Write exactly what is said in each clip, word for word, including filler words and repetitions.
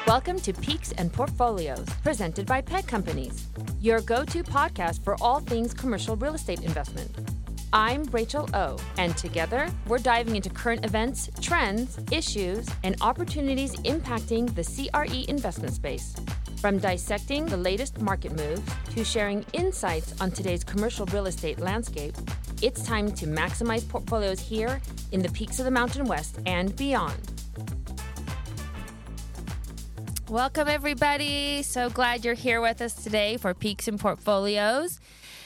Welcome to Peaks and Portfolios, presented by Peg Companies, your go-to podcast for all things commercial real estate investment. I'm Rachel O, and together we're diving into current events, trends, issues, and opportunities impacting the C R E investment space. From dissecting the latest market moves to sharing insights on today's commercial real estate landscape, it's time to maximize portfolios here in the peaks of the Mountain West and beyond. Welcome, everybody. So glad you're here with us today for Peaks and Portfolios.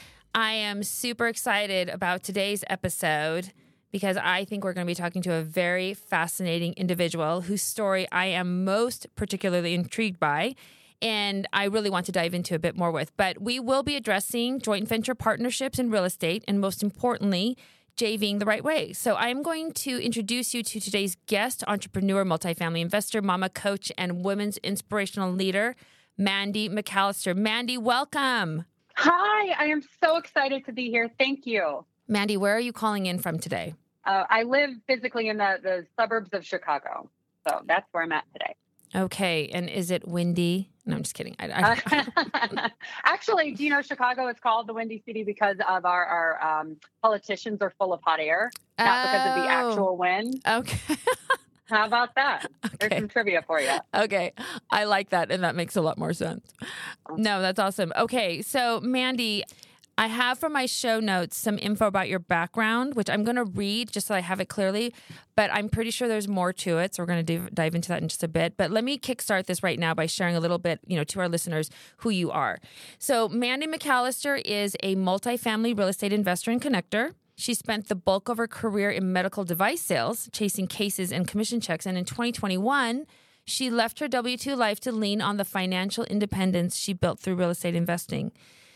I am super excited about today's episode because I think we're going to be talking to a very fascinating individual whose story I am most particularly intrigued by, and I really want to dive into a bit more with. But we will be addressing joint venture partnerships in real estate, and most importantly, JVing the right way. So I'm going to introduce you to today's guest, entrepreneur, multifamily investor, mama coach, and women's inspirational leader, Mandy McAllister. Mandy, welcome. Hi, I am so excited to be here. Thank you. Mandy, where are you calling in from today? Uh, I live physically in the, the suburbs of Chicago. So that's where I'm at today. Okay. And is it windy? No, I'm just kidding. I, I... Actually, do you know Chicago is called the Windy City because of our, our um, politicians are full of hot air, not oh. because of the actual wind. Okay. How about that? Okay. There's some trivia for you. Okay. I like that. And that makes a lot more sense. No, that's awesome. Okay. So, Mandy, I have from my show notes some info about your background, which I'm going to read just so I have it clearly, but I'm pretty sure there's more to it. So we're going to dive, dive into that in just a bit. But let me kickstart this right now by sharing a little bit, you know, to our listeners who you are. So Mandy McAllister is a multifamily real estate investor and connector. She spent the bulk of her career in medical device sales, chasing cases and commission checks. And in twenty twenty-one, she left her W two life to lean on the financial independence she built through real estate investing.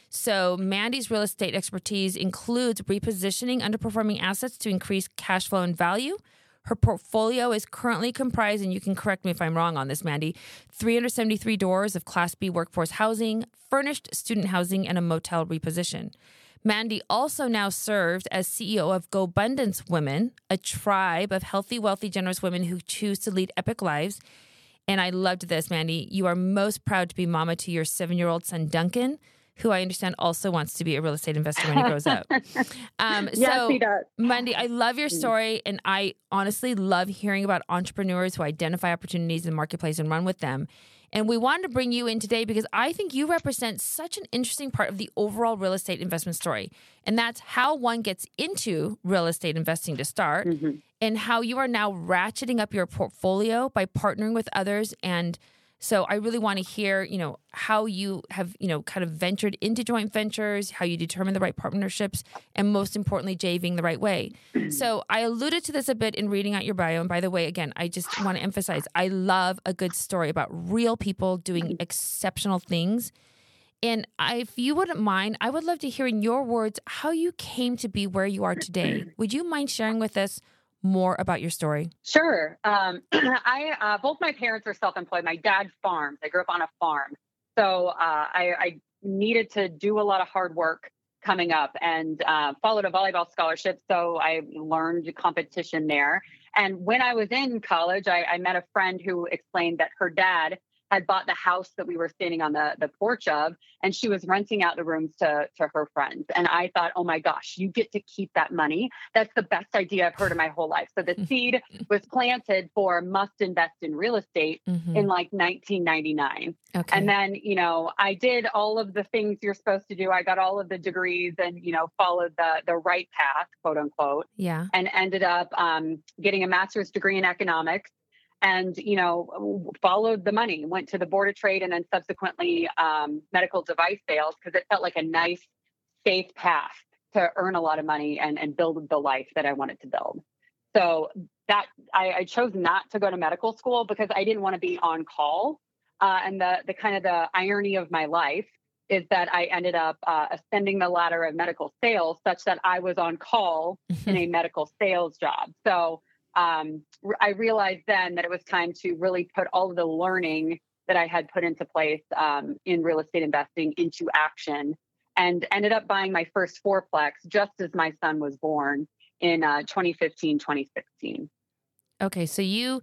So Mandy's real estate expertise includes repositioning underperforming assets to increase cash flow and value. Her portfolio is currently comprised, and you can correct me if I'm wrong on this, Mandy, three hundred seventy-three doors of Class B workforce housing, furnished student housing, and a motel reposition. Mandy also now serves as C E O of GoBundance Women, a tribe of healthy, wealthy, generous women who choose to lead epic lives. And I loved this, Mandy. You are most proud to be mama to your seven-year-old son, Duncan, who I understand also wants to be a real estate investor when he grows up. Um, yes, so, he does. Mandy, I love your story, and I honestly love hearing about entrepreneurs who identify opportunities in the marketplace and run with them. And we wanted to bring you in today because I think you represent such an interesting part of the overall real estate investment story. And that's how one gets into real estate investing to start, mm-hmm. and how you are now ratcheting up your portfolio by partnering with others. And so I really want to hear, you know, how you have, you know, kind of ventured into joint ventures, how you determine the right partnerships, and most importantly, JVing the right way. So I alluded to this a bit in reading out your bio. And by the way, again, I just want to emphasize, I love a good story about real people doing exceptional things. And I, if you wouldn't mind, I would love to hear in your words how you came to be where you are today. Would you mind sharing with us more about your story? Sure. Um, I uh, both my parents are self-employed. My dad farms. I grew up on a farm, so uh, I, I needed to do a lot of hard work coming up, and uh, followed a volleyball scholarship. So I learned competition there. And when I was in college, I, I met a friend who explained that her dad had bought the house that we were standing on the, the porch of, and she was renting out the rooms to, to her friends. And I thought, oh my gosh, you get to keep that money. That's the best idea I've heard in my whole life. So the seed was planted for must invest in real estate mm-hmm. in like nineteen ninety-nine. Okay. And then, you know, I did all of the things you're supposed to do. I got all of the degrees and, you know, followed the, the right path, quote unquote. Yeah. And ended up um, getting a master's degree in economics. And, you know, followed the money, went to the Board of Trade, and then subsequently um, medical device sales, because it felt like a nice, safe path to earn a lot of money and, and build the life that I wanted to build. So that I, I chose not to go to medical school because I didn't want to be on call. Uh, and the the kind of the irony of my life is that I ended up uh, ascending the ladder of medical sales such that I was on call in a medical sales job. So Um, I realized then that it was time to really put all of the learning that I had put into place um, in real estate investing into action, and ended up buying my first fourplex just as my son was born in uh, twenty fifteen, twenty sixteen. Okay. So you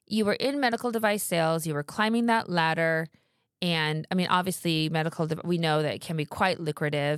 you were in medical device sales, you were climbing that ladder. And I mean, obviously medical, de- we know that it can be quite lucrative,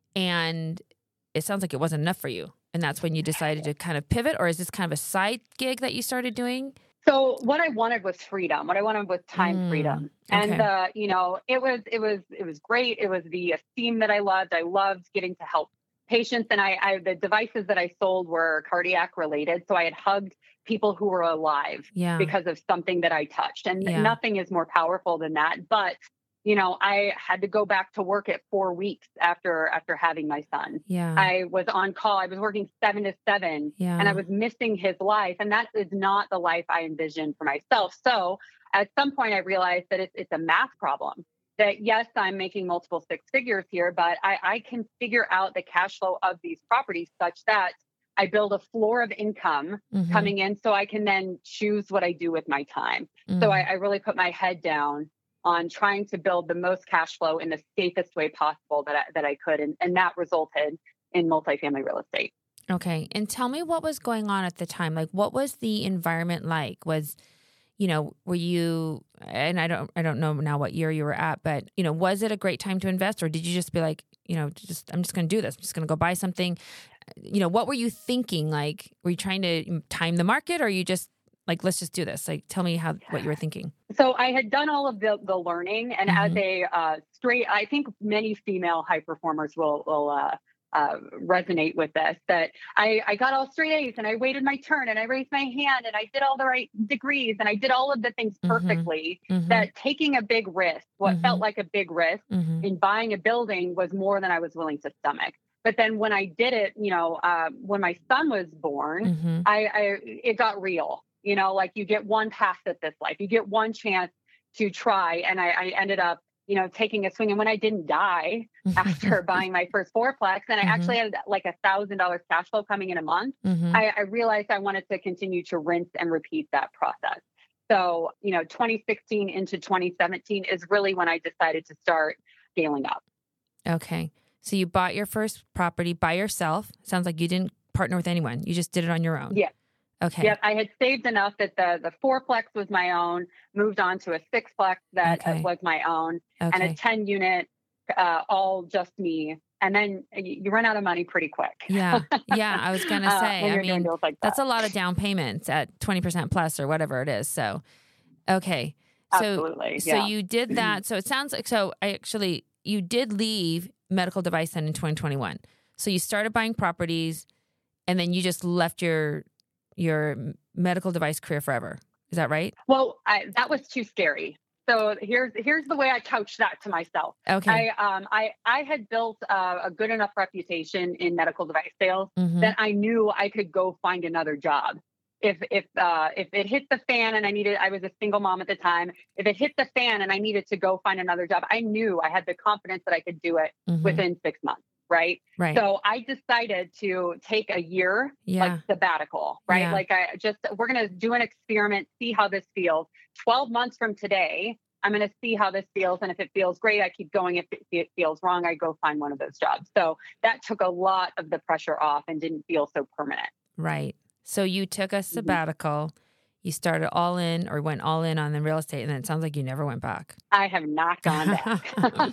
and it sounds like it wasn't enough for you. And that's when you decided to kind of pivot, or is this kind of a side gig that you started doing? So what I wanted was freedom. What I wanted was time Mm, freedom. okay. And, uh, you know, it was, it was, it was great. It was the esteem that I loved. I loved getting to help patients. And I, I, the devices that I sold were cardiac related. So I had hugged people who were alive Yeah. because of something that I touched. And Yeah. nothing is more powerful than that. But, you know, I had to go back to work at four weeks after, after having my son. Yeah. I was on call. I was working seven to seven Yeah. and I was missing his life. And that is not the life I envisioned for myself. So at some point I realized that it's, it's a math problem. That yes, I'm making multiple six figures here, but I, I can figure out the cash flow of these properties such that I build a floor of income Mhm. coming in so I can then choose what I do with my time. Mhm. So I, I really put my head down on trying to build the most cash flow in the safest way possible that I, that I could. And, and that resulted in multifamily real estate. Okay. And tell me what was going on at the time. Like, what was the environment like? Was, you know, were you, and I don't, I don't know now what year you were at, but, you know, was it a great time to invest, or did you just be like, you know, just, I'm just going to do this. I'm just going to go buy something. You know, what were you thinking? Like, were you trying to time the market, or you just like, let's just do this? Like, tell me how, what you were thinking. So I had done all of the, the learning, and Mhm. as a uh, straight, I think many female high performers will, will, uh, Uh, resonate with this, that I, I got all straight A's and I waited my turn and I raised my hand and I did all the right degrees and I did all of the things Mhm. perfectly, Mhm. that taking a big risk, what Mhm. felt like a big risk Mhm. in buying a building, was more than I was willing to stomach. But then when I did it, you know, uh, when my son was born, Mhm. I, I it got real, you know, like you get one pass at this life, you get one chance to try. And I, I ended up, you know, taking a swing. And when I didn't die after buying my first fourplex, and I Mhm. actually had like a thousand dollars cash flow coming in a month, Mhm. I, I realized I wanted to continue to rinse and repeat that process. So, you know, twenty sixteen into twenty seventeen is really when I decided to start scaling up. Okay. So you bought your first property by yourself. Sounds like you didn't partner with anyone. You just did it on your own. Yeah. Okay. Yep. I had saved enough that the, the fourplex was my own, moved on to a sixplex that Okay. was my own, and a Okay. ten unit, uh, all just me. And then you you run out of money pretty quick. Yeah. Yeah. I was going to uh, say, when I you're doing mean, deals like that's that. a lot of down payments at twenty percent plus or whatever it is. So, okay. So, Absolutely. so Yeah. you did that. So it sounds like, so I actually, you did leave medical device then in twenty twenty-one. So you started buying properties, and then you just left your, your medical device career forever. Is that right? Well, I, that was too scary. So here's here's the way I couched that to myself. Okay. I um I I had built uh, a good enough reputation in medical device sales Mhm. that I knew I could go find another job. If if uh, if it hit the fan and I needed, I was a single mom at the time. If it hit the fan and I needed to go find another job, I knew I had the confidence that I could do it Mhm. within six months. Right. Right. So I decided to take a year, Yeah. like sabbatical, right? Yeah. Like I just, we're going to do an experiment, see how this feels. twelve months from today, I'm going to see how this feels. And if it feels great, I keep going. If it it feels wrong, I go find one of those jobs. So that took a lot of the pressure off and didn't feel so permanent. Right. So you took a sabbatical, you started all in or went all in on the real estate, and then it sounds like you never went back. I have not gone back.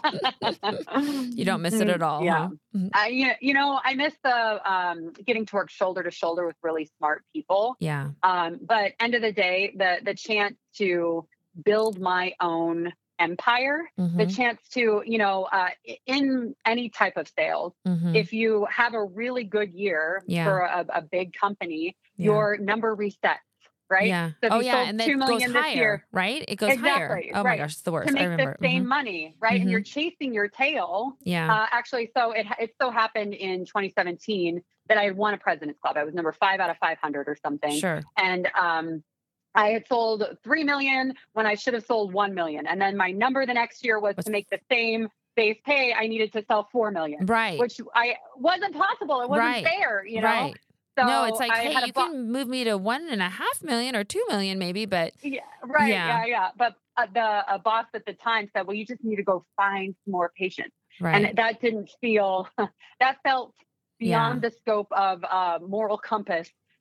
You don't miss it at all, Yeah. huh? Mhm. I, you you know, I miss the um, getting to work shoulder to shoulder with really smart people. Yeah. Um, but end of the day, the the chance to build my own empire, the Mhm. chance to, you know, uh, i- in any type of sales, Mhm. if you have a really good year Yeah. for a, a big company, Yeah. your number resets, right? Yeah. So if Oh, you yeah. sold And two then it goes million this higher, year, right? It goes higher. exactly, Oh, my right, gosh. It's the worst. to I make the remember. same Mhm. money, right? And you're chasing your tail. Yeah. Uh, actually, so it it so happened in twenty seventeen that I had won a President's Club. I was number five out of five hundred or something. Sure. And um, I had sold three million when I should have sold one million. And then my number the next year was Was- to make the same base pay. I needed to sell four million, Right. which I wasn't possible. It wasn't Right. fair, you know? Right. So No, it's like, I hey, had a you bo- can move me to one and a half million or two million maybe, but Yeah, right. Yeah. Yeah, yeah. But uh, the uh, boss at the time said, well, you just need to go find more patients. right. And that didn't feel, that felt beyond Yeah. the scope of uh, moral compass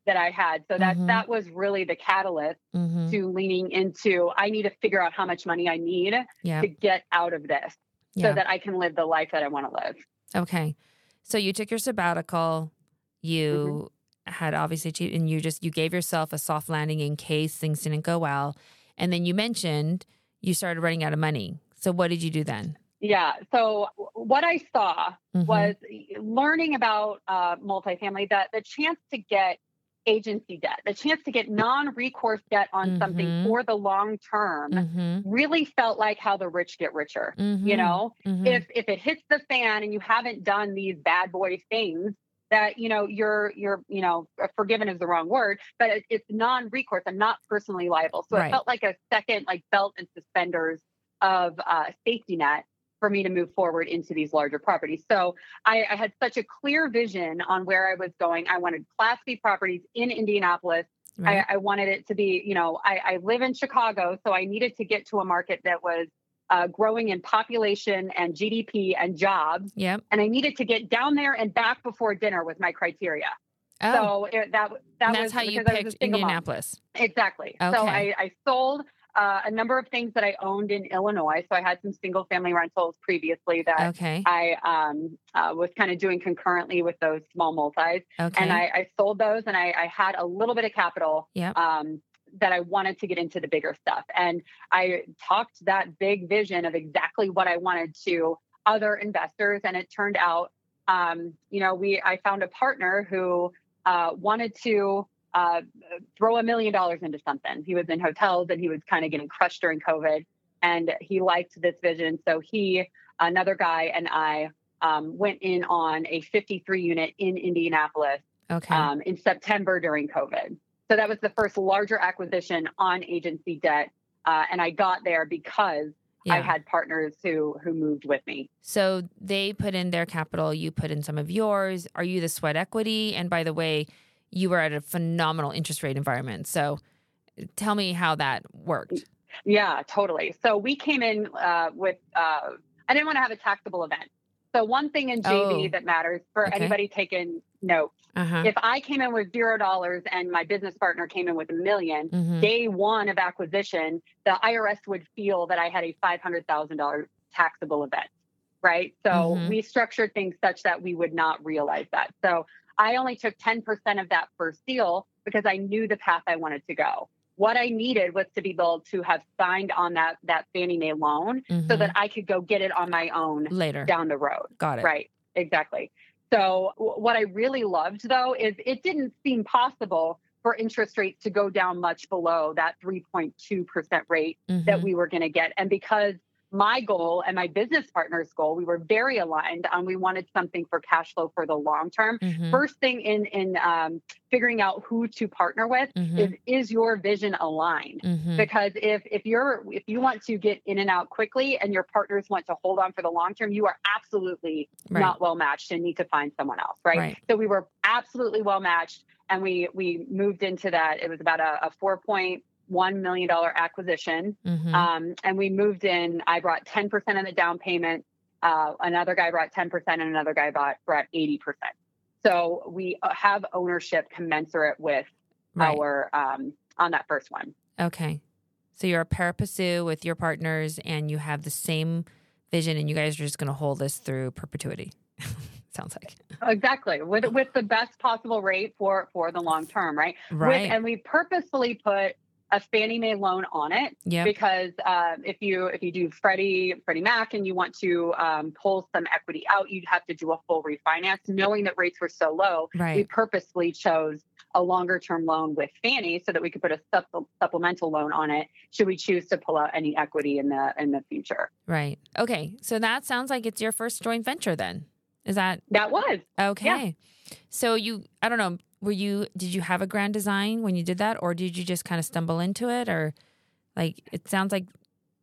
that I had. So that Mhm. that was really the catalyst Mhm. to leaning into, I need to figure out how much money I need Yeah. to get out of this so Yeah. that I can live the life that I want to live. Okay. So you took your sabbatical. hmm You had obviously achieved, and you just you gave yourself a soft landing in case things didn't go well. And then you mentioned you started running out of money. So what did you do then? Yeah. So w- what I saw Mhm. was learning about uh, multifamily, that the chance to get agency debt, the chance to get non-recourse debt on something Mhm. for the long term Mhm. really felt like how the rich get richer. You Mhm. know, if Mhm. if it hits the fan and you haven't done these bad boy things that, you know, you're you're you know uh, forgiven is the wrong word, but it, it's non-recourse. I'm not personally liable, so it Right. felt like a second like belt and suspenders of uh, safety net for me to move forward into these larger properties. So I, I had such a clear vision on where I was going. I wanted Class B properties in Indianapolis. I, Right. I wanted it to be, you know, I, I live in Chicago, so I needed to get to a market that was uh, growing in population and G D P and jobs. Yep. And I needed to get down there and back before dinner with my criteria. Oh, So it, that and that that's was how you because I was a picked single mom. Indianapolis. Exactly. So Okay. I, I sold uh, a number of things that I owned in Illinois. So I had some single family rentals previously that Okay. I um, uh, was kind of doing concurrently with those small multis. And Okay. I, I sold those, and I, I had a little bit of capital Yep. um, that I wanted to get into the bigger stuff. And I talked that big vision of exactly what I wanted to other investors. And it turned out, um, you know, we I found a partner who uh, wanted to uh, throw a million dollars into something. He was in hotels and he was kind of getting crushed during COVID, and he liked this vision. So he, another guy, and I um, went in on a fifty-three unit in Indianapolis Okay. um, in September during COVID. So that was the first larger acquisition on agency debt, uh, and I got there because I Yeah. had partners who who moved with me. So they put in their capital, you put in some of yours. Are you the sweat equity? And by the way, you were at a phenomenal interest rate environment. So tell me how that worked. Yeah, totally. So we came in uh, with, uh, I didn't want to have a taxable event. So one thing in J V Oh, that matters for okay. anybody taking notes, Uh-huh. if I came in with zero dollars and my business partner came in with a million, Mm-hmm. day one of acquisition, the I R S would feel that I had a five hundred thousand dollars taxable event, right? So Mm-hmm. we structured things such that we would not realize that. So I only took ten percent of that first deal because I knew the path I wanted to go. What I needed was to be able to have signed on that that Fannie Mae loan Mm-hmm. so that I could go get it on my own Later. down the road. Got it. Right. Exactly. So w- what I really loved though is it didn't seem possible for interest rates to go down much below that three point two percent rate Mm-hmm. that we were going to get. And because my goal and my business partner's goal, we were very aligned on we wanted something for cash flow for the long term. Mm-hmm. First thing in in um, figuring out who to partner with Mm-hmm. is is your vision aligned? Mm-hmm. Because if if you're if you want to get in and out quickly and your partners want to hold on for the long term, you are absolutely Right. not well matched and need to find someone else, right? Right. So we were absolutely well matched, and we we moved into that. It was about a, a four point one million dollar acquisition, Mm-hmm. um, and we moved in. I brought ten percent of the down payment. Uh, another guy brought ten percent, and another guy bought brought eighty percent. So we have ownership commensurate with Right. our um, on that first one. Okay. So you're a pari passu with your partners and you have the same vision and you guys are just going to hold this through perpetuity. Sounds like. Exactly, with with the best possible rate for for the long term, right? Right. With, and we purposefully put a Fannie Mae loan on it Yep. because uh, if you if you do Freddie Freddie Mac and you want to um, pull some equity out, you'd have to do a full refinance. Knowing that rates were so low, we Right. purposely chose a longer term loan with Fannie so that we could put a supp- supplemental loan on it should we choose to pull out any equity in the in the future. Right. Okay. So that sounds like it's your first joint venture then. Is that That was okay? So you, I don't know, were you, did you have a grand design when you did that or did you just kind of stumble into it or like, it sounds like,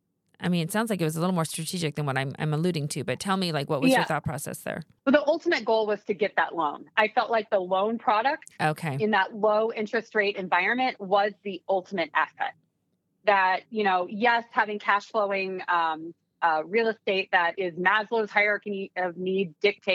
I mean, it sounds like it was a little more strategic than what I'm, I'm alluding to, but tell me like, what was your Yeah. thought process there? Well, the ultimate goal was to get that loan. I felt like the loan product Okay. in that low interest rate environment was the ultimate asset. That, you know, yes, having cash flowing um, uh, real estate that is Maslow's hierarchy of need dictates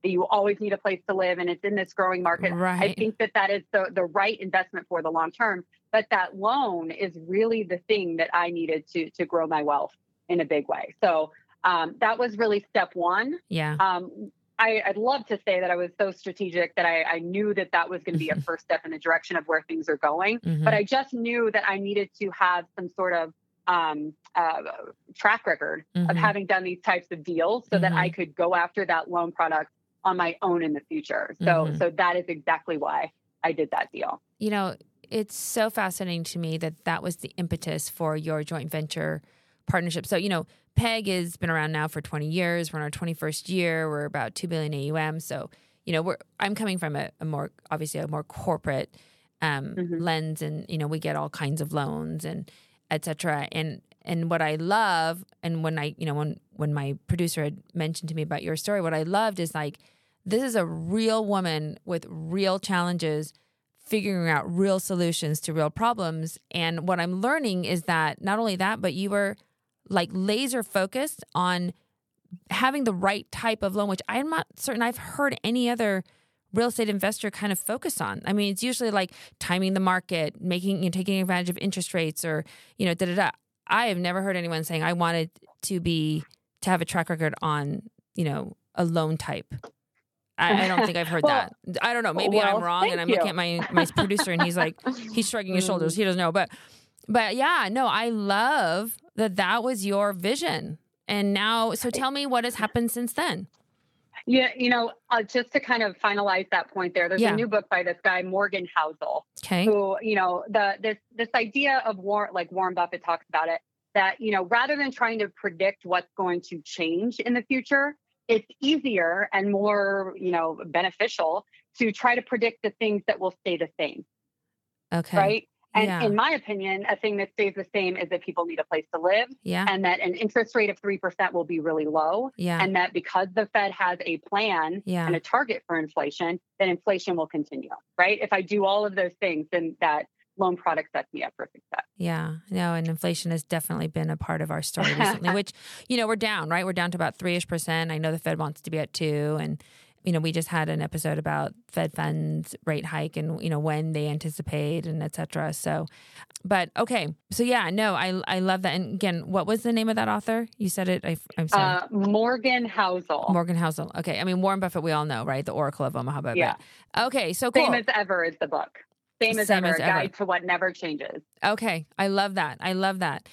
that you always need a place to live and it's in this growing market. Right. I think that that is the, the right investment for the long term. But that loan is really the thing that I needed to to grow my wealth in a big way. So um, that was really step one. Yeah. Um, I, I'd love to say that I was so strategic that I, I knew that that was going to be a first step in the direction of where things are going. Mm-hmm. But I just knew that I needed to have some sort of um, uh, track record mm-hmm. of having done these types of deals so mm-hmm. that I could go after that loan product on my own in the future. So, mm-hmm. so that is exactly why I did that deal. You know, it's so fascinating to me that that was the impetus for your joint venture partnership. So, you know, Peg has been around now for twenty years. We're in our twenty-first year. We're about two billion A U M. So, you know, we're I'm coming from a, a more, obviously a more corporate um, Mhm. lens, and, you know, we get all kinds of loans and et cetera. And, and what I love, and when I, you know, when, when my producer had mentioned to me about your story, what I loved is like, this is a real woman with real challenges, figuring out real solutions to real problems. And what I'm learning is that not only that, but you were like laser focused on having the right type of loan, which I'm not certain I've heard any other real estate investor kind of focus on. I mean, it's usually like timing the market, making, you know, taking advantage of interest rates, or, you know, da da da. I have never heard anyone saying I wanted to be, to have a track record on, you know, a loan type. I, I don't think I've heard well, that. I don't know. Maybe well, I'm wrong, and I'm you. looking at my my producer, and he's like, he's shrugging his shoulders. He doesn't know, but but yeah, no, I love that that was your vision, and now, so tell me what has happened since then. Yeah, you know, uh, just to kind of finalize that point there, there's Yeah. a new book by this guy Morgan Housel, Okay. who, you know, the this this idea of war, like Warren Buffett talks about it, that, you know, rather than trying to predict what's going to change in the future, it's easier and more, you know, beneficial to try to predict the things that will stay the same, Okay. right? And Yeah. in my opinion, a thing that stays the same is that people need a place to live, Yeah. and that an interest rate of three percent will be really low. Yeah. And that because the Fed has a plan Yeah. and a target for inflation, then inflation will continue, right? If I do all of those things, then that loan product sets me up for success. Yeah, no, and inflation has definitely been a part of our story recently, which, you know, we're down, right? We're down to about three-ish percent. I know the Fed wants to be at two. And, you know, we just had an episode about Fed funds rate hike and, you know, when they anticipate and et cetera. So, but okay. So yeah, no, I I love that. And again, what was the name of that author? You said it. I, I'm sorry. Uh, Morgan Housel. Morgan Housel. Okay. I mean, Warren Buffett, we all know, right? The Oracle of Omaha. But Yeah. okay. So cool. Same as ever is the book. Same as Same ever, as a ever. guide to what never changes. Okay. I love that. I love that.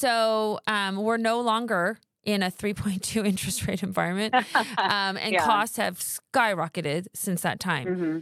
So um, we're no longer in a three point two interest rate environment, um, and Yeah. costs have skyrocketed since that time. hmm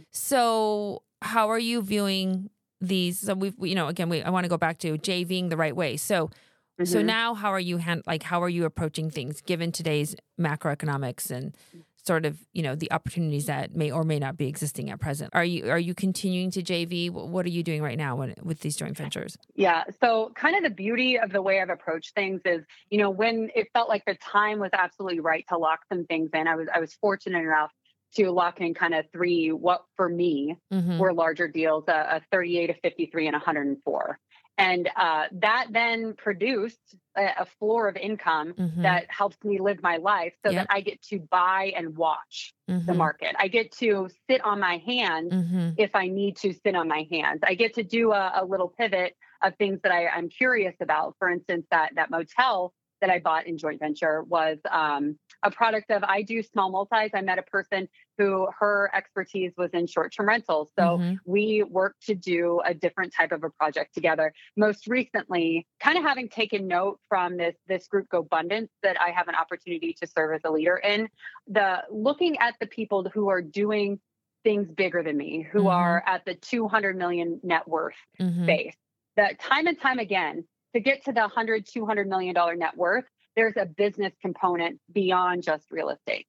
So how are you viewing these? So we've, we, you know, again, we, I want to go back to JVing the right way. So, so Mhm. now how are you, hand, like, how are you approaching things given today's macroeconomics and sort of, you know, the opportunities that may or may not be existing at present? Are you, are you continuing to J V? What are you doing right now when, with these joint ventures? Yeah. So kind of the beauty of the way I've approached things is, you know, when it felt like the time was absolutely right to lock some things in, I was, I was fortunate enough to lock in kind of three, what for me Mm-hmm. were larger deals, a, a thirty-eight, a fifty-three, and a one hundred four. And uh, that then produced a, a floor of income Mhm. that helps me live my life so Yep. that I get to buy and watch the Mm-hmm. market. I get to sit on my hands Mm-hmm. if I need to sit on my hands. I get to do a, a little pivot of things that I, I'm curious about. For instance, that that motel that I bought in joint venture was um, a product of, I do small multis. I met a person who her expertise was in short-term rentals. So Mhm. we worked to do a different type of a project together. Most recently, kind of having taken note from this, this group GoBundance that I have an opportunity to serve as a leader in, the looking at the people who are doing things bigger than me, who Mhm. are at the two hundred million net worth Mm-hmm. space, that time and time again, to get to the one hundred, two hundred million dollar net worth, there's a business component beyond just real estate.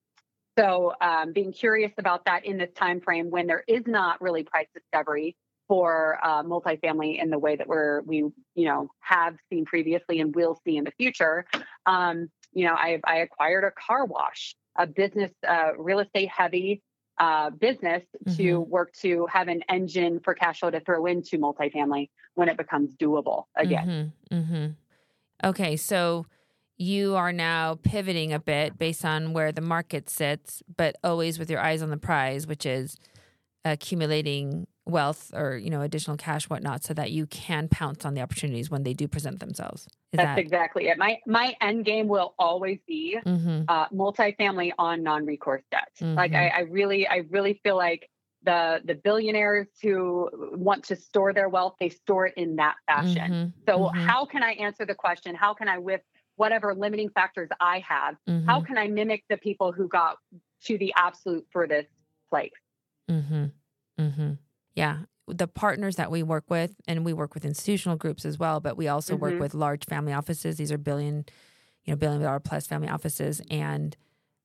So um, being curious about that in this time frame when there is not really price discovery for uh, multifamily in the way that we're we you know have seen previously and will see in the future. Um, you know, I, I acquired a car wash, a business, uh, real estate heavy uh, business to Mhm. work to have an engine for cash flow to throw into multifamily when it becomes doable again. Mm-hmm. Mm-hmm. Okay, so you are now pivoting a bit based on where the market sits, but always with your eyes on the prize, which is accumulating wealth or, you know, additional cash, whatnot, so that you can pounce on the opportunities when they do present themselves. Is That's that... exactly it. My my end game will always be mm-hmm. uh, multifamily on non-recourse debt. Mm-hmm. Like I, I really, I really feel like the the billionaires who want to store their wealth, they store it in that fashion. Mm-hmm. So mm-hmm. how can I answer the question? How can I, with whatever limiting factors I have, mm-hmm. how can I mimic the people who got to the absolute furthest place? Mm-hmm. Mm-hmm. Yeah. The partners that we work with, and we work with institutional groups as well, but we also mm-hmm. work with large family offices. These are billion, you know, billion dollar plus family offices, and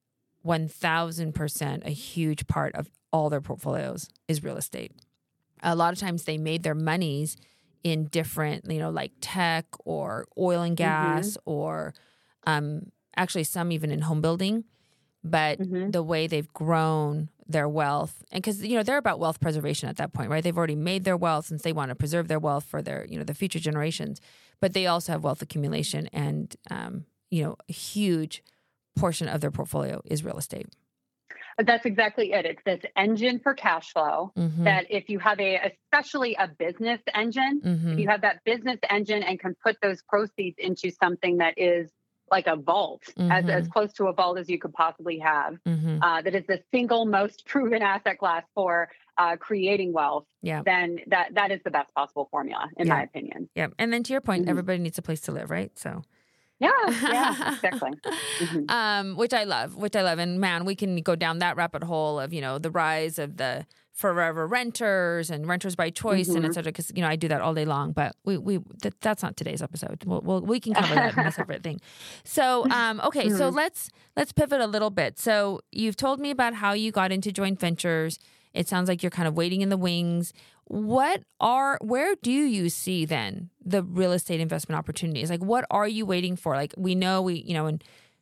one thousand percent a huge part of all their portfolios is real estate. A lot of times they made their monies in different, you know, like tech or oil and gas, mm-hmm. or um, actually some even in home building. But mm-hmm. the way they've grown their wealth, and because, you know, they're about wealth preservation at that point, right? They've already made their wealth, since they want to preserve their wealth for their, you know, the future generations. But they also have wealth accumulation, and, um, you know, a huge portion of their portfolio is real estate. That's exactly it. It's this engine for cash flow, mm-hmm. that if you have a, especially a business engine, mm-hmm. if you have that business engine and can put those proceeds into something that is like a vault, mm-hmm. as, as close to a vault as you could possibly have, mm-hmm. uh, that is the single most proven asset class for uh, creating wealth, yeah. then that that is the best possible formula, in yeah. my opinion. Yeah. And then to your point, mm-hmm. everybody needs a place to live, right? So... Yeah, yeah, exactly. Mm-hmm. Um, which I love, which I love. And man, we can go down that rabbit hole of, you know, the rise of the forever renters and renters by choice, mm-hmm. and et cetera. Because, you know, I do that all day long, but we, we, that, that's not today's episode. We'll, we'll we can cover that in a separate thing. So, um, okay. Mm-hmm. So let's, let's pivot a little bit. So you've told me about how you got into joint ventures. It sounds like you're kind of waiting in the wings. What are, where do you see then the real estate investment opportunities? Like, what are you waiting for? Like, we know we, you know, and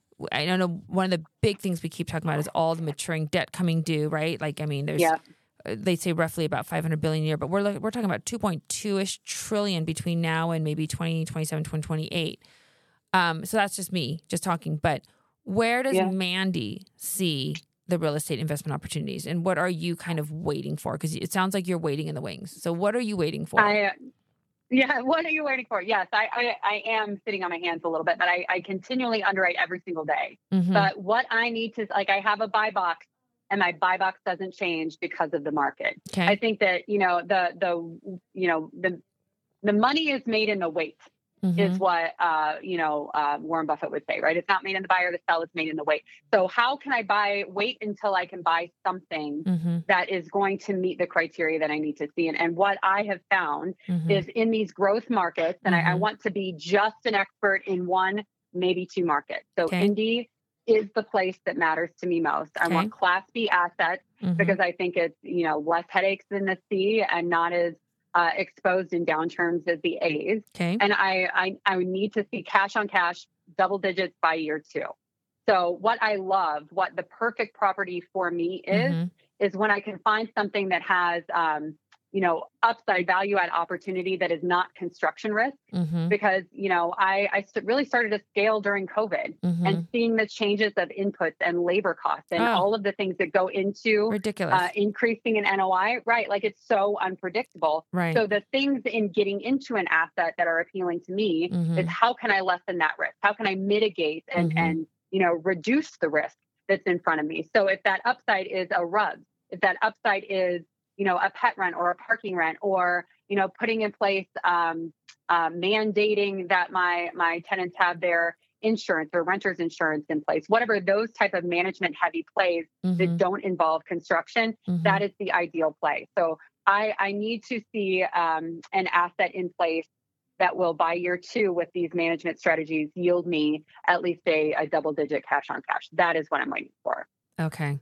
I don't know, one of the big things we keep talking about is all the maturing debt coming due, right? Like, I mean, there's, yeah. they say roughly about five hundred billion a year, but we're we're talking about two point two ish trillion between now and maybe twenty twenty-seven, twenty twenty-eight. Um, so that's just me just talking, but where does yeah. Mandy see the real estate investment opportunities, and what are you kind of waiting for? Because it sounds like you're waiting in the wings. So what are you waiting for? I, uh, yeah, what are you waiting for? Yes, I, I, I am sitting on my hands a little bit, but I, I continually underwrite every single day. Mm-hmm. But what I need to, like, I have a buy box, and my buy box doesn't change because of the market. Okay. I think that, you know, the, the, you know, the, the money is made in the wait. Mm-hmm. Is what, uh, you know, uh, Warren Buffett would say, right? It's not made in the buy or the sell, it's made in the wait. So how can I buy, wait until I can buy something mm-hmm. that is going to meet the criteria that I need to see? And, and what I have found mm-hmm. is in these growth markets, and mm-hmm. I, I want to be just an expert in one, maybe two markets. So okay. Indy is the place that matters to me most. I okay. want Class B assets mm-hmm. because I think it's, you know, less headaches than the C and not as Uh, exposed in downturns as the A's. Okay. And I, I I need to see cash on cash, double digits by year two. So what I love, what the perfect property for me is, mm-hmm. is when I can find something that has, um, you know, upside value add opportunity that is not construction risk. Mm-hmm. Because, you know, I, I st- really started to scale during COVID mm-hmm. and seeing the changes of inputs and labor costs and oh. all of the things that go into ridiculous uh, increasing an N O I, right? Like it's so unpredictable. Right. So the things in getting into an asset that are appealing to me mm-hmm. is how can I lessen that risk? How can I mitigate and, mm-hmm. and, you know, reduce the risk that's in front of me? So if that upside is a rug, if that upside is, you know, a pet rent or a parking rent, or, you know, putting in place, um, uh, mandating that my, my tenants have their insurance or renter's insurance in place, whatever those type of management heavy plays mm-hmm. that don't involve construction, mm-hmm. that is the ideal play. So I, I need to see um, an asset in place that will by year two with these management strategies yield me at least a, a double digit cash on cash. That is what I'm waiting for. Okay.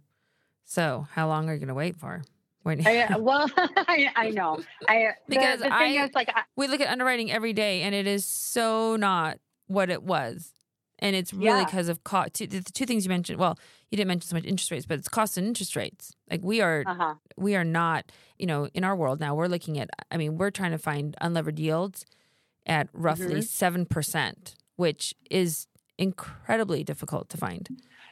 So how long are you going to wait for? I, well, I, I know. I because the, the I, thing is, like, I, we look at underwriting every day, and it is so not what it was, and it's really because yeah. of cost. The two things you mentioned. Well, you didn't mention so much interest rates, but it's cost and interest rates. Like we are, uh-huh. we are not. You know, in our world now, we're looking at. I mean, we're trying to find unlevered yields at roughly seven mm-hmm. percent, which is incredibly difficult to find.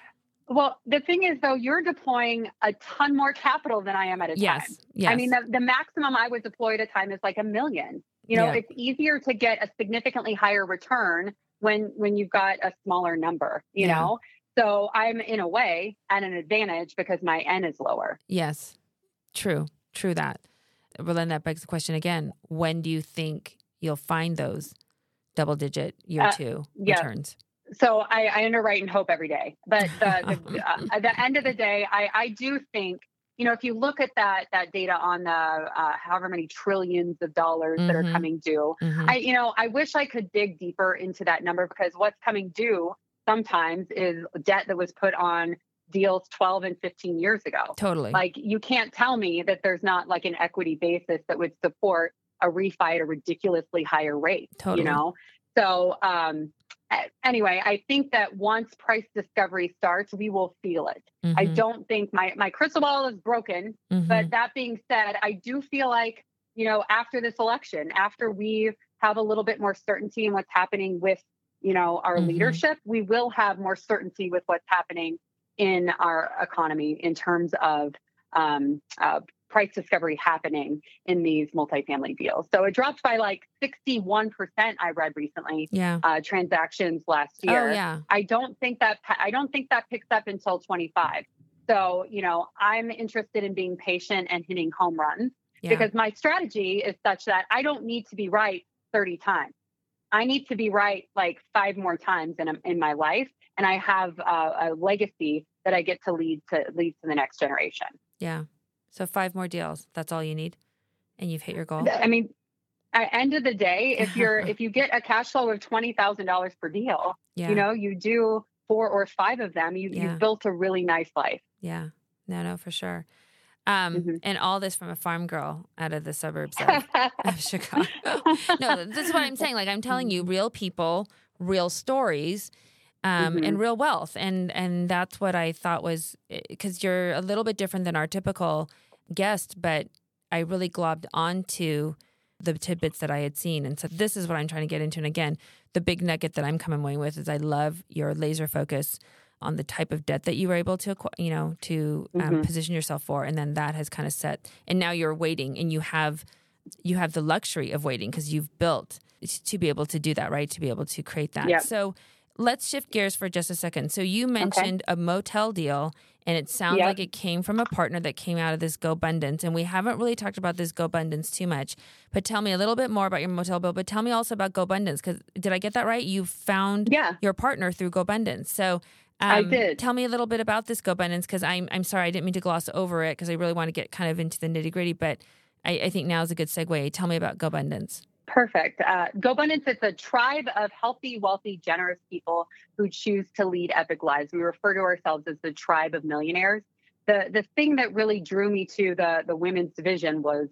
Well, the thing is, though, you're deploying a ton more capital than I am at a Yes. time. Yes. I mean, the, the maximum I would deploy at a time is like a million. You know, Yeah. it's easier to get a significantly higher return when when you've got a smaller number, you Yeah. know? So I'm in a way at an advantage because my N is lower. Yes. True. True that. Well, then that begs the question again. When do you think you'll find those double digit year Uh, two yeah. returns? So I, I underwrite and hope every day. But the, the, uh, at the end of the day, I, I do think, you know, if you look at that that data on the uh, however many trillions of dollars that are Mhm. coming due, Mhm. I, you know, I wish I could dig deeper into that number, because what's coming due sometimes is debt that was put on deals twelve and fifteen years ago. Totally. Like, you can't tell me that there's not like an equity basis that would support a refi at a ridiculously higher rate, Totally. you know? So, um, a- anyway, I think that once price discovery starts, we will feel it. I Mhm. don't think my, my crystal ball is broken, Mhm. but that being said, I do feel like, you know, after this election, after we have a little bit more certainty in what's happening with, you know, our Mhm. leadership, we will have more certainty with what's happening in our economy in terms of um, uh, price discovery happening in these multifamily deals. So it dropped by like sixty-one percent, I read recently, Yeah. uh, transactions last year. Oh, yeah. I don't think that I don't think that picks up until twenty-five. So, you know, I'm interested in being patient and hitting home runs, Yeah. because my strategy is such that I don't need to be right thirty times. I need to be right like five more times in in my life, and I have uh, a legacy that I get to lead to lead to the next generation. Yeah. So five more deals. That's all you need, and you've hit your goal. I mean, at the end of the day, if you're if you get a cash flow of twenty thousand dollars per deal, Yeah. you know, you do four or five of them, you Yeah. you've built a really nice life. Yeah. No, no, for sure. Um, Mhm. and all this from a farm girl out of the suburbs of, of Chicago. No, this is what I'm saying. Like, I'm telling you, real people, real stories, um, Mhm. and real wealth. And, and that's what I thought was, because you're a little bit different than our typical guest, but I really globbed onto the tidbits that I had seen. And so this is what I'm trying to get into. And again, the big nugget that I'm coming away with is I love your laser focus on the type of debt that you were able to, acqu- you know, to um, Mhm. position yourself for. And then that has kind of set, and now you're waiting, and you have, you have the luxury of waiting because you've built to be able to do that, right? To be able to create that. Yep. So let's shift gears for just a second. So you mentioned a motel deal, and it sounds Yep. like it came from a partner that came out of this GoBundance. And we haven't really talked about this GoBundance too much, but tell me a little bit more about your motel bill, but tell me also about GoBundance, because did I get that right? You found Yeah. your partner through GoBundance. So um, I did. Tell me a little bit about this GoBundance, because I'm, I'm sorry, I didn't mean to gloss over it because I really want to get kind of into the nitty gritty, but I, I think now is a good segue. Tell me about GoBundance. Perfect. Uh, GoBundance is a tribe of healthy, wealthy, generous people who choose to lead epic lives. We refer to ourselves as the tribe of millionaires. The the thing that really drew me to the, the women's division was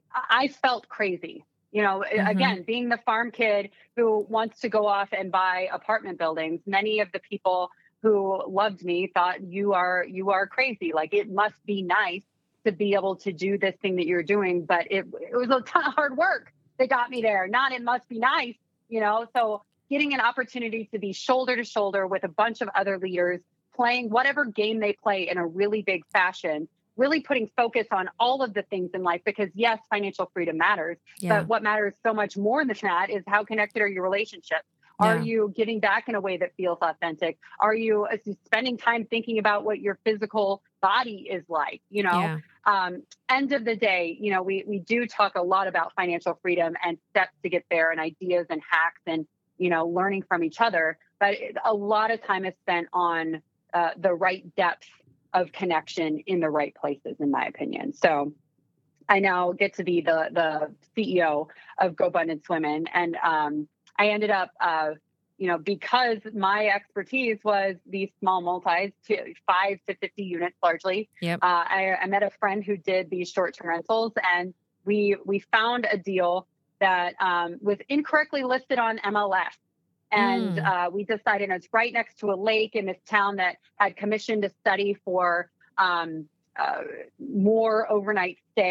I felt crazy. You know, Mhm. again, being the farm kid who wants to go off and buy apartment buildings, many of the people who loved me thought you are you are crazy. Like, it must be nice to be able to do this thing that you're doing, but it it was a ton of hard work that got me there. Not it must be nice, you know. So getting an opportunity to be shoulder to shoulder with a bunch of other leaders, playing whatever game they play in a really big fashion, really putting focus on all of the things in life, because yes, financial freedom matters, Yeah. but what matters so much more than that is how connected are your relationships? Are Yeah. you giving back in a way that feels authentic? Are you uh, spending time thinking about what your physical body is like? You know, Yeah. um, end of the day, you know, we, we do talk a lot about financial freedom and steps to get there and ideas and hacks and, you know, learning from each other. But it, a lot of time is spent on uh, the right depth of connection in the right places, in my opinion. So I now get to be the the C E O of GoBundance Women. And um, I ended up, uh, you know, because my expertise was these small multis, to five to fifty units largely. Yep. Uh, I, I met a friend who did these short-term rentals, and we we found a deal that um, was incorrectly listed on M L S. And Mm. uh, we decided it's right next to a lake in this town that had commissioned a study for um, uh, more overnight stay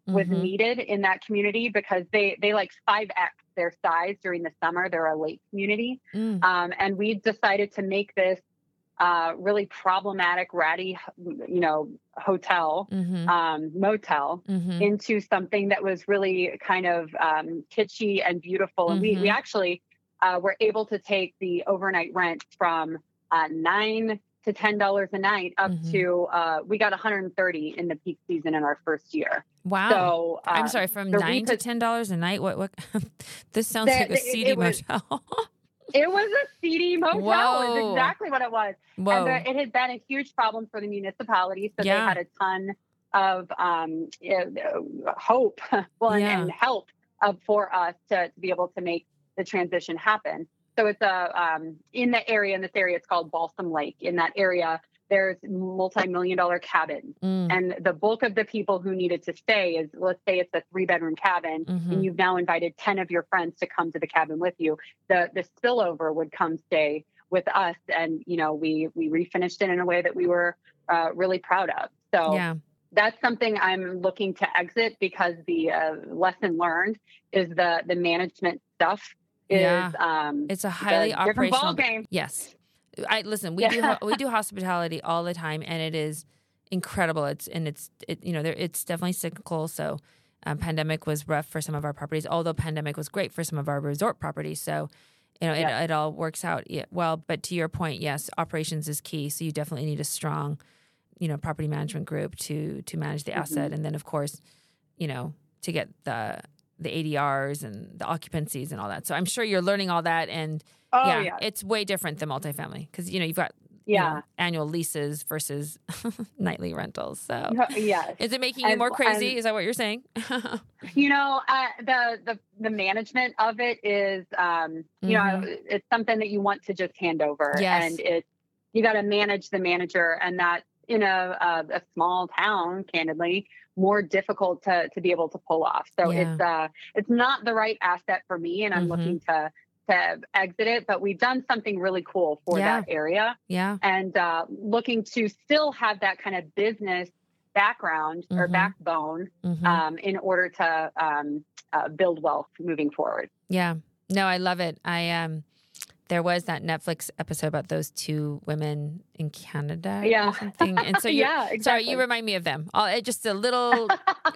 was Mhm. needed in that community because they they like five x their size during the summer. They're a lake community, Mm. um, and we decided to make this uh, really problematic, ratty, you know, hotel, Mhm. um, motel Mhm. into something that was really kind of um, kitschy and beautiful. And we we Mhm. actually uh, were able to take the overnight rent from uh, nine to ten dollars a night up Mhm. to uh, we got one hundred thirty in the peak season in our first year. Wow. So I'm uh, sorry, from the nine to repos- ten dollars a night? What what This sounds the, like a the, it seedy it was motel. it was a seedy motel, is Whoa. exactly what it was. And the, Whoa. it had been a huge problem for the municipality. So they Yeah. had a ton of um, eh, hope well, and, Yeah. and help uh, for us to, to be able to make the transition happen. So it's a um, in the area, in this area, it's called Balsam Lake. In that area, there's multi-million dollar cabins. Mm. And the bulk of the people who needed to stay is, let's say it's a three bedroom cabin, Mhm. and you've now invited ten of your friends to come to the cabin with you. The the spillover would come stay with us, and you know we we refinished it in a way that we were uh, really proud of. So Yeah. that's something I'm looking to exit because the uh, lesson learned is the the management stuff is Yeah. um, It's a it's highly a different ball operational. game. Yes. I listen, we do Yeah. ho- we do hospitality all the time, and it is incredible. It's and it's it, you know, there it's definitely cyclical. So um, pandemic was rough for some of our properties, although pandemic was great for some of our resort properties. So you know, Yeah. it it all works out yeah, well. But to your point, yes, operations is key. So you definitely need a strong, you know, property management group to to manage the asset, Mhm. and then of course, you know, to get the the A D Rs and the occupancies and all that. So I'm sure you're learning all that, and Oh yeah, yeah. it's way different than multifamily because you know you've got you Yeah. know annual leases versus nightly rentals. So No, yes. is it making you And more crazy? and Is that what you're saying? you know uh, the the the management of it is um, you know Mhm. it's something that you want to just hand over, Yes. and it's you got to manage the manager, and that in a, a a small town, candidly, more difficult to to be able to pull off. So Yeah. it's uh it's not the right asset for me, and I'm Mhm. looking to to exit it. But we've done something really cool for Yeah. that area, Yeah. and uh, looking to still have that kind of business background or Mhm. backbone Mhm. um, in order to um, uh, build wealth moving forward. Yeah. No, I love it. I um there was that Netflix episode about those two women in Canada Yeah. or something. And so you're Yeah, sorry, exactly. you remind me of them. All it just a little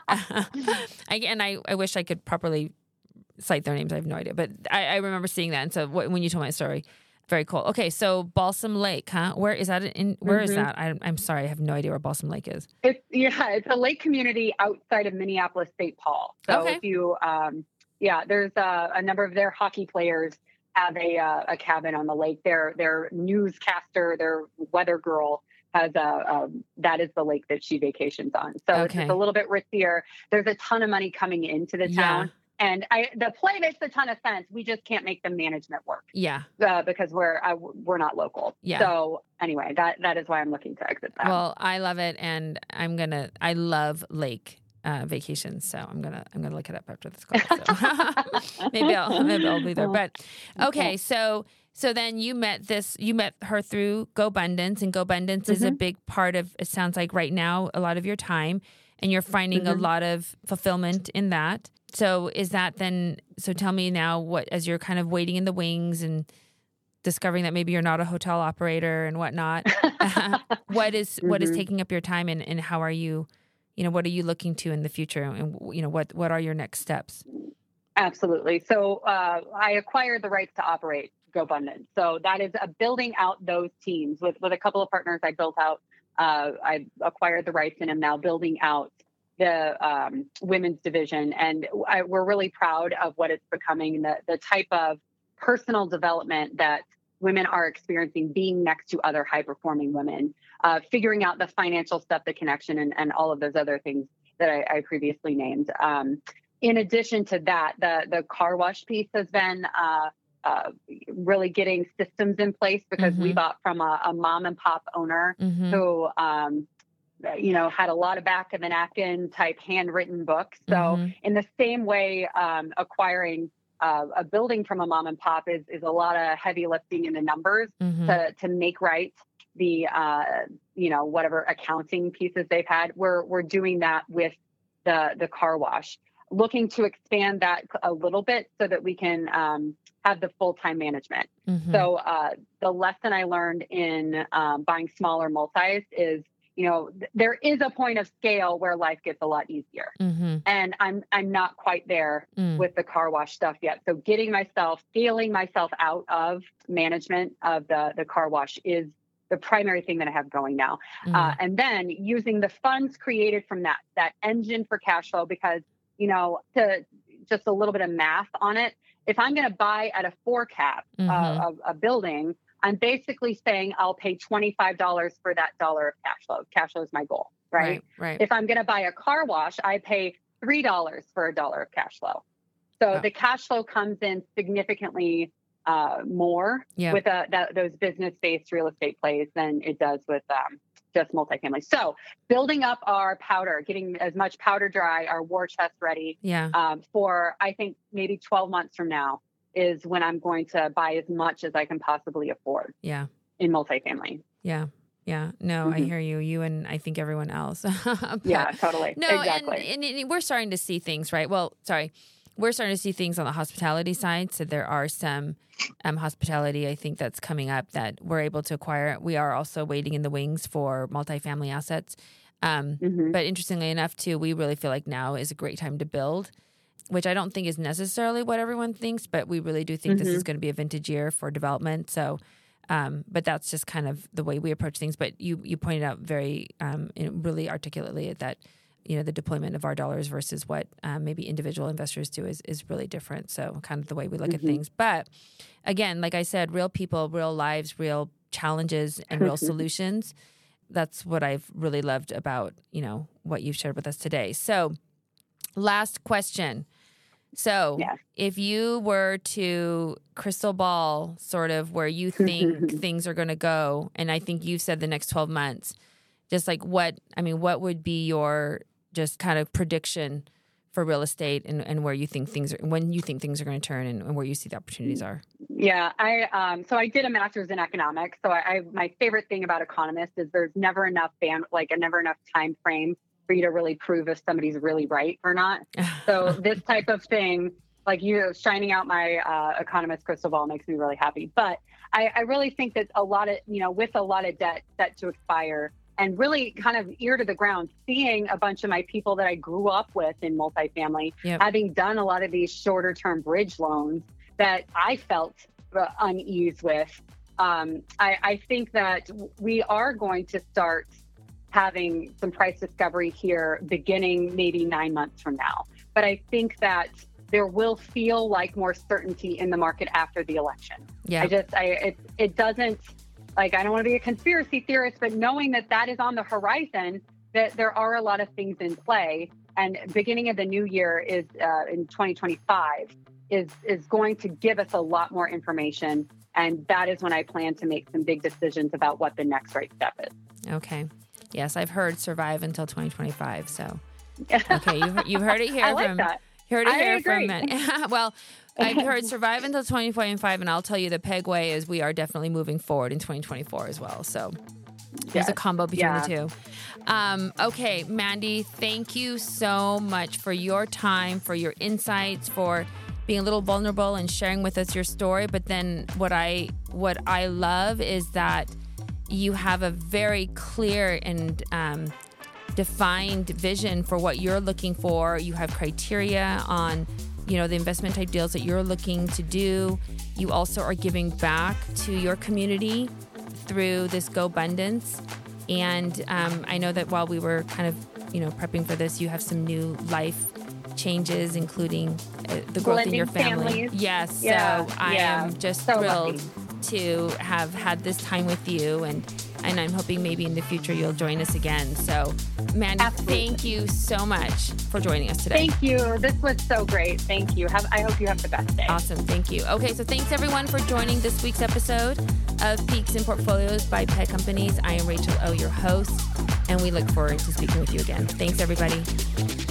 I, and I, I wish I could properly cite their names. I have no idea. But I, I remember seeing that. And so wh- when you told my story, very cool. Okay, so Balsam Lake, huh? Where is that in where is Mhm. that? I I'm sorry, I have no idea where Balsam Lake is. It's yeah, it's a lake community outside of Minneapolis Saint Paul. So Okay. if you, um, yeah, there's a, a number of their hockey players have a uh, a cabin on the lake. Their their newscaster, their weather girl has a um, that is the lake that she vacations on. So it's Okay. just a little bit ritzier. There's a ton of money coming into the Yeah. town. And I, the play makes a ton of sense. We just can't make the management work Yeah. uh, because we're uh, we're not local. Yeah. So anyway, that that is why I'm looking to exit that. Well, I love it, and I'm gonna. I love lake uh, vacations, so I'm gonna. I'm gonna look it up after this call. So. maybe I'll. Maybe I'll be there. But okay, so so then you met this. You met her through GoBundance, and GoBundance is a Mhm. big part of. It sounds like right now a lot of your time, and you're finding a Mhm. lot of fulfillment in that. So is that then? So tell me now, what as you're kind of waiting in the wings and discovering that maybe you're not a hotel operator and whatnot. what is what is Mhm. taking up your time, and, and how are you, you know, what are you looking to in the future, and you know what what are your next steps? Absolutely. So uh, I acquired the rights to operate GoBundance. So that is uh, building out those teams with with a couple of partners. I built out. Uh, I acquired the rights and am now building out the um, women's division, and I, we're really proud of what it's becoming. The the type of personal development that women are experiencing being next to other high performing women, uh, figuring out the financial stuff, the connection, and, and all of those other things that I, I previously named. Um, in addition to that, the the car wash piece has been uh, uh, really getting systems in place because we Mhm. bought from a, a mom and pop owner Mm-hmm. who, um, you know, had a lot of back of the napkin type handwritten books. So Mhm. in the same way, um, acquiring uh, a building from a mom and pop is is a lot of heavy lifting in the numbers Mm-hmm. to to make right the uh, you know whatever accounting pieces they've had. We're we're doing that with the the car wash. Looking to expand that a little bit so that we can um, have the full-time management. Mm-hmm. So uh, the lesson I learned in um, buying smaller multis is, you know, th- there is a point of scale where life gets a lot easier. Mm-hmm. And I'm I'm not quite there mm. with the car wash stuff yet. So getting myself, scaling myself out of management of the, the car wash is the primary thing that I have going now. Mm. Uh, and then using the funds created from that, that engine for cash flow, because you know, to just a little bit of math on it. If I'm going to buy at a four cap mm-hmm. uh, a, a building, I'm basically saying I'll pay twenty-five dollars for that dollar of cash flow. Cash flow is my goal, right? Right. right. If I'm going to buy a car wash, I pay three dollars for a dollar of cash flow. So oh. the cash flow comes in significantly uh, more yeah. with a, that, those business-based real estate plays than it does with um, just multifamily. So building up our powder, getting as much powder dry, our war chest ready yeah. um, for, I think, maybe twelve months from now is when I'm going to buy as much as I can possibly afford yeah. in multifamily. Yeah. Yeah. No, mm-hmm. I hear you. You and I think everyone else. but, yeah, totally. No, exactly. And, and, and we're starting to see things, right? Well, sorry. We're starting to see things on the hospitality side. So there are some um, hospitality, I think, that's coming up that we're able to acquire. We are also waiting in the wings for multifamily assets. Um, mm-hmm. But interestingly enough, too, we really feel like now is a great time to build, which I don't think is necessarily what everyone thinks, but we really do think mm-hmm. this is going to be a vintage year for development. So, um, but that's just kind of the way we approach things. But you you pointed out very um, really articulately that you know, the deployment of our dollars versus what um, maybe individual investors do is, is really different. So kind of the way we look mm-hmm. at things. But again, like I said, real people, real lives, real challenges, and real solutions. That's what I've really loved about, you know, what you've shared with us today. So last question. So yes. if you were to crystal ball sort of where you think things are going to go, and I think you've said the next twelve months, just like what, I mean, what would be your just kind of prediction for real estate and, and where you think things are, when you think things are going to turn and, and where you see the opportunities are? Yeah, I um, so I did a master's in economics. So I, I my favorite thing about economists is there's never enough band, like a never enough time frame for you to really prove if somebody's really right or not. So this type of thing, like you shining out my uh, economist crystal ball, makes me really happy. But I, I really think that a lot of, you know, with a lot of debt set to expire, and really kind of ear to the ground, seeing a bunch of my people that I grew up with in multifamily, yep. having done a lot of these shorter term bridge loans that I felt uh, unease with. Um, I, I think that we are going to start having some price discovery here beginning maybe nine months from now. But I think that there will feel like more certainty in the market after the election. Yeah. I just, I, it, it doesn't, Like, I don't want to be a conspiracy theorist, but knowing that that is on the horizon, that there are a lot of things in play. And beginning of the new year is uh, in twenty twenty-five is is going to give us a lot more information. And that is when I plan to make some big decisions about what the next right step is. Okay. Yes, I've heard survive until twenty twenty-five. So, okay, you've, you've heard it here I like from that. Heard it I here agree. from well, I've heard survive until twenty twenty-five, and I'll tell you the peg way is we are definitely moving forward in twenty twenty-four as well. So there's yes. a combo between yeah. the two. Um, okay, Mandy, thank you so much for your time, for your insights, for being a little vulnerable and sharing with us your story. But then what I what I love is that you have a very clear and um, defined vision for what you're looking for. You have criteria on, you know, the investment type deals that you're looking to do. You also are giving back to your community through this GoBundance. And um, I know that while we were kind of, you know, prepping for this, you have some new life changes, including uh, the growth Blending in your family. families. Yes. Yeah, so I yeah. am just So thrilled lucky. to have had this time with you, and and I'm hoping maybe in the future you'll join us again. So, Mandy, Absolutely. thank you so much for joining us today. Thank you. This was so great. Thank you. Have I hope you have the best day. Awesome. Thank you. Okay, so thanks everyone for joining this week's episode of Peaks and Portfolios by Peg Companies. I am Rachel O, your host, and we look forward to speaking with you again. Thanks, everybody.